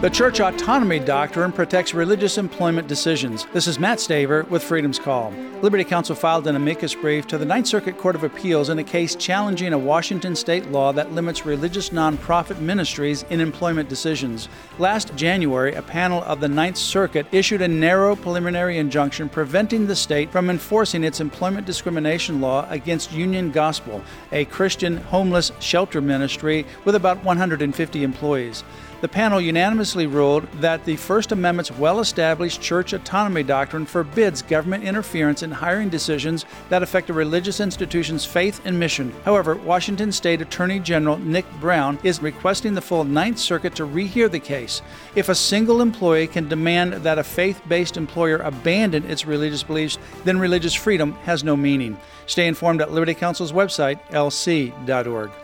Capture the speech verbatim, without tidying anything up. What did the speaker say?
The church autonomy doctrine protects religious employment decisions. This is Matt Staver with Freedom's Call. Liberty Counsel filed an amicus brief to the Ninth Circuit Court of Appeals in a case challenging a Washington state law that limits religious nonprofit ministries in employment decisions. Last January, a panel of the Ninth Circuit issued a narrow preliminary injunction preventing the state from enforcing its employment discrimination law against Union Gospel, a Christian homeless shelter ministry with about one hundred fifty employees. The panel unanimously ruled that the First Amendment's well-established church autonomy doctrine forbids government interference in hiring decisions that affect a religious institution's faith and mission. However, Washington State Attorney General Nick Brown is requesting the full Ninth Circuit to rehear the case. If a single employee can demand that a faith-based employer abandon its religious beliefs, then religious freedom has no meaning. Stay informed at Liberty Counsel's website, L C dot org.